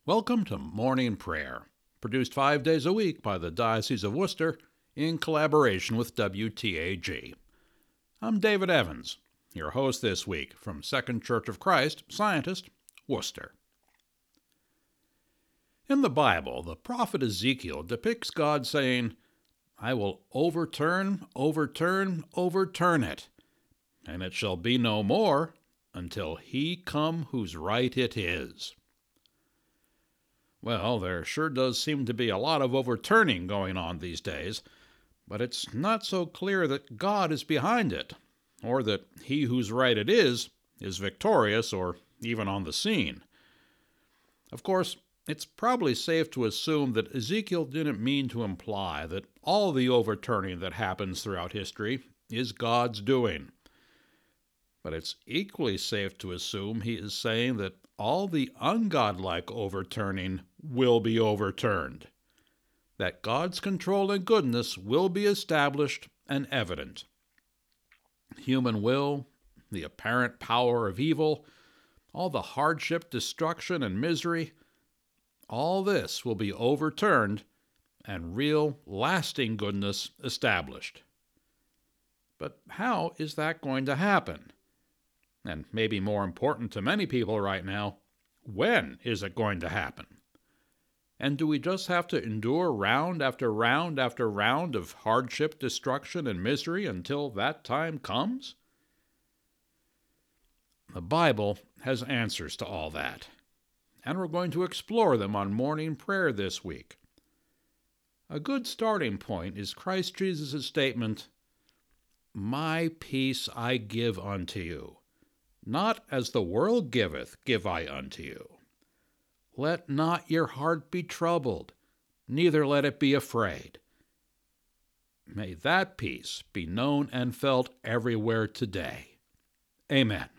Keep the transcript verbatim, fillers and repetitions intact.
Welcome to Morning Prayer, produced five days a week by the Diocese of Worcester in collaboration with W T A G. I'm David Evans, your host this week from Second Church of Christ, Scientist, Worcester. In the Bible, the prophet Ezekiel depicts God saying, "I will overturn, overturn, overturn it, and it shall be no more until he come whose right it is." Well, there sure does seem to be a lot of overturning going on these days, but it's not so clear that God is behind it, or that he whose right it is is victorious or even on the scene. Of course, it's probably safe to assume that Ezekiel didn't mean to imply that all the overturning that happens throughout history is God's doing. But it's equally safe to assume he is saying that all the ungodlike overturning will be overturned, that God's control and goodness will be established and evident. Human will, the apparent power of evil, all the hardship, destruction, and misery, all this will be overturned and real, lasting goodness established. But how is that going to happen? And maybe more important to many people right now, when is it going to happen? And do we just have to endure round after round after round of hardship, destruction, and misery until that time comes? The Bible has answers to all that, and we're going to explore them on morning prayer this week. A good starting point is Christ Jesus' statement, "My peace I give unto you. Not as the world giveth, give I unto you. Let not your heart be troubled, neither let it be afraid." May that peace be known and felt everywhere today. Amen.